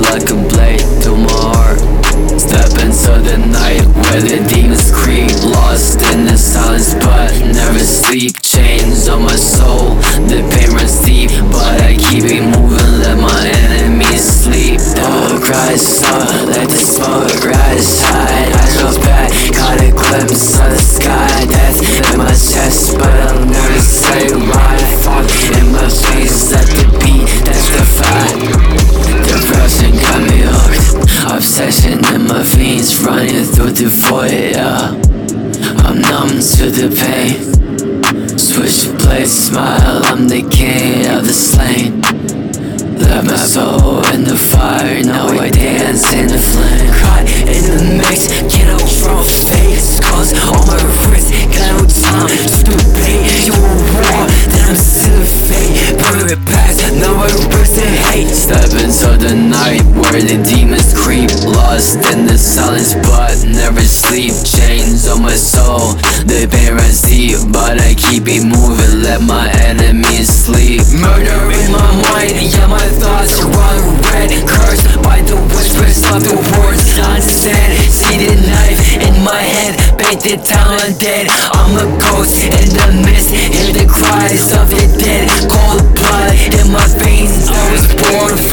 like a blade through my heart. Step into the night where the demons creep, lost in the silence but never sleep. Chains on my soul, the pain runs deep, but I keep it moving, let my enemies sleep. The cries up, let the smoke rise high. I drove back, caught a glimpse of the sky. Death in my chest, but I'll never say why. Fog in my face, let the beat testify. Depression got me hooked, obsession in my veins, running through the void, yeah. I'm numb to the pain. Switchblade smile, I'm the king of the slain. Left my soul in the fire, now I dance in the flame. Caught in the mix, get out from face. Cause on my wrist, got no time to debate. You a war, then I'm still fate. Burn it past, now I risk the hate. Step into the night where the demons creep, lost in the silence but never sleep. Chains on my soul, the pain runs deep, but I keep it moving, let my enemies sleep. Murder in my mind, yeah, my thoughts run red. Cursed by the whispers of the words unsaid. See the knife in my head, painted down undead. I'm a ghost in the mist, hear the cries of the dead. Cold blood in my veins, I was born